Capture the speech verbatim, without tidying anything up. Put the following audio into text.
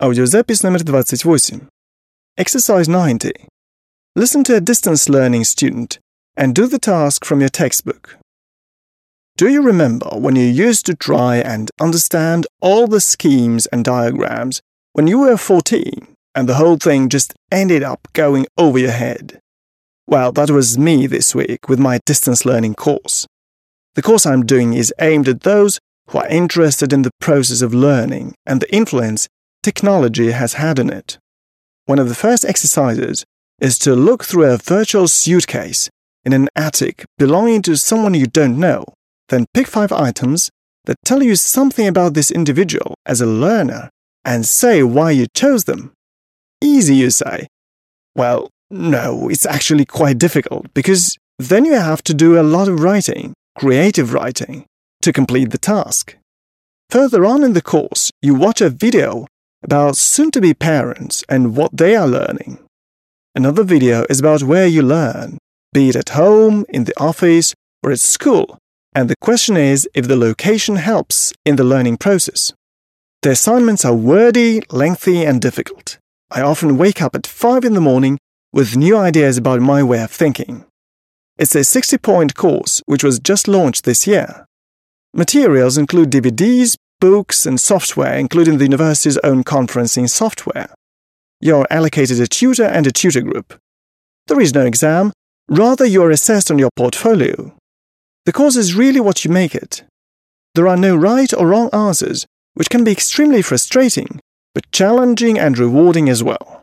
Аудиозапись номер двадцать восемь. Exercise ninety. Listen to a distance learning student and do the task from your textbook. Do you remember when you used to try and understand all the schemes and diagrams when you were fourteen and the whole thing just ended up going over your head? Well, that was me this week with my distance learning course. The course I'm doing is aimed at those who are interested in the process of learning and the influence technology has had on it. One of the first exercises is to look through a virtual suitcase in an attic belonging to someone you don't know, then pick five items that tell you something about this individual as a learner and say why you chose them. Easy, you say? Well, no, it's actually quite difficult because then you have to do a lot of writing, creative writing, to complete the task. Further on in the course, you watch a video about soon-to-be parents and what they are learning. Another video is about where you learn, be it at home, in the office, or at school, and the question is if the location helps in the learning process. The assignments are wordy, lengthy, and difficult. I often wake up at five in the morning with new ideas about my way of thinking. It's a sixty-point course which was just launched this year. Materials include D V Ds, books, and software, including the university's own conferencing software. You're allocated a tutor and a tutor group. There is no exam, rather you're assessed on your portfolio. The course is really what you make it. There are no right or wrong answers, which can be extremely frustrating, but challenging and rewarding as well.